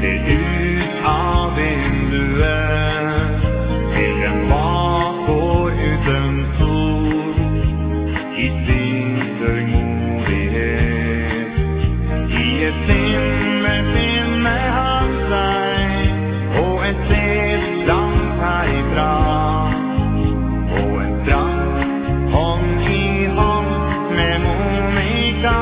ut av vinduet til en bakgård uten sol, i sin sørgmodighet. I et sinne finner han seg, og et sted langt herifra, og en strand hånd i hånd med Monica.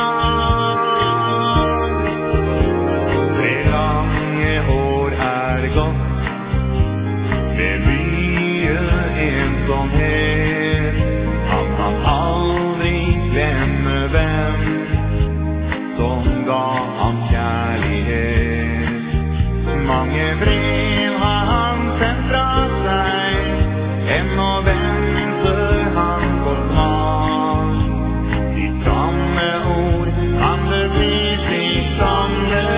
Han kan aldri glemme hvem som ga ham kjærlighet. Mange brev har han sendt fra seg, ennå venter han på svar. De samme ord kan det bli slik som det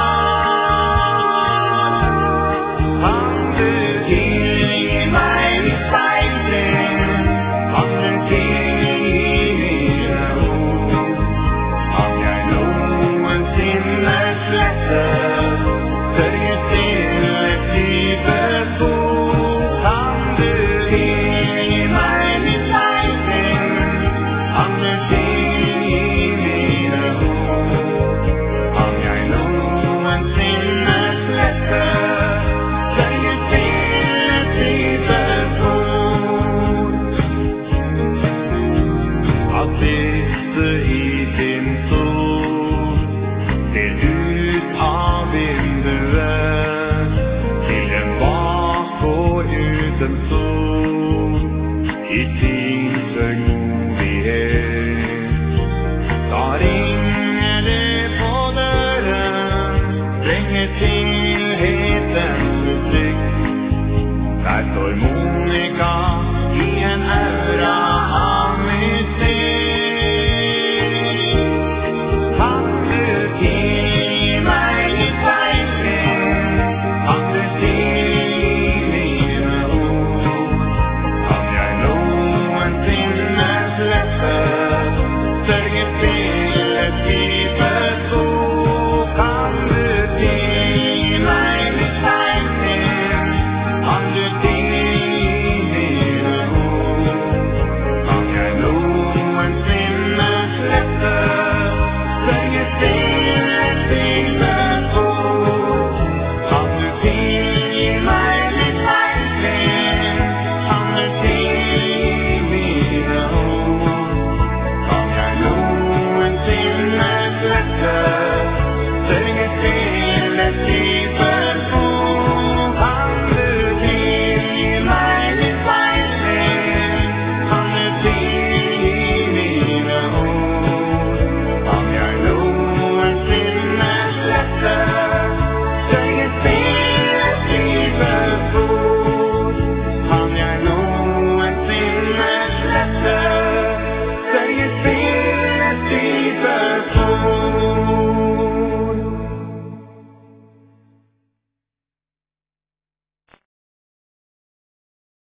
var. Kan du tilgi meg ditt feiltrinn? Kan du tilgi mine ord? Kan jeg noensinne slette sørget til et dype spor? Kan du tilgi meg ditt feiltrinn? Kan du tilgi mine ord? Kan jeg noensinne slette sørget til et dype spor? At disse i sin sol ser ut av vinduet til en bakgård uten sol, i sin sørgmodighet. Da ringer det på døren, ringer stillhetens musikk. Der står Monica i en aura av mystikk. Kan du tilgi meg ditt feiltrinn? Kan du tilgi mine ord? Kan jeg noensinne slette sørget til et dype spor? Kan du tilgi meg ditt feiltrinn? Kan du tilgi mine ord? Kan jeg noensinne slette sørget til et dype spor? Kan du tilgi meg ditt feiltrinn? Kan du tilgi mine ord? Kan jeg noensinne slette sørget til et dype